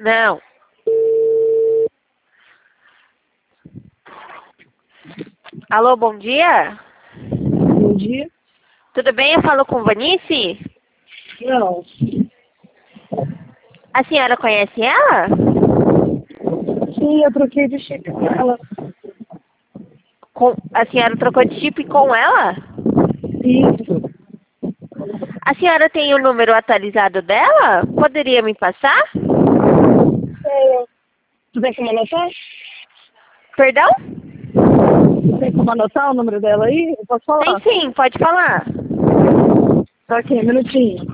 Não. Alô, bom dia? Bom dia. Tudo bem? Eu falo com Vanice? Não. A senhora conhece ela? Sim, eu troquei de chip com ela. A senhora trocou de chip com ela? Isso. A senhora tem o número atualizado dela? Poderia me passar? Tu tem como anotar? Perdão? Tem como anotar o número dela aí? Eu posso Tem falar? sim, pode falar. Tá aqui, um minutinho.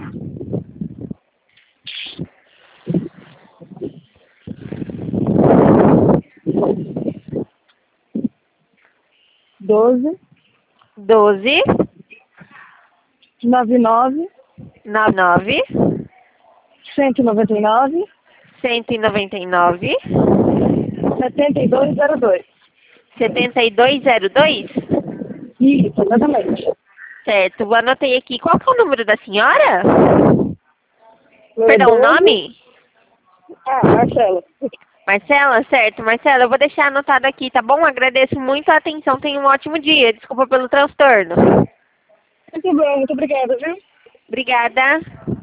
Doze, 12 99, 99 199, 199 7202. 7202? Isso, exatamente. Certo, anotei aqui. Qual que é o número da senhora? Meu Perdão, o 12. nome? Marcelo. Marcela, certo. Marcela, eu vou deixar anotado aqui, tá bom? Agradeço muito a atenção. Tenha um ótimo dia. Desculpa pelo transtorno. Muito bom, muito obrigada, viu? Obrigada.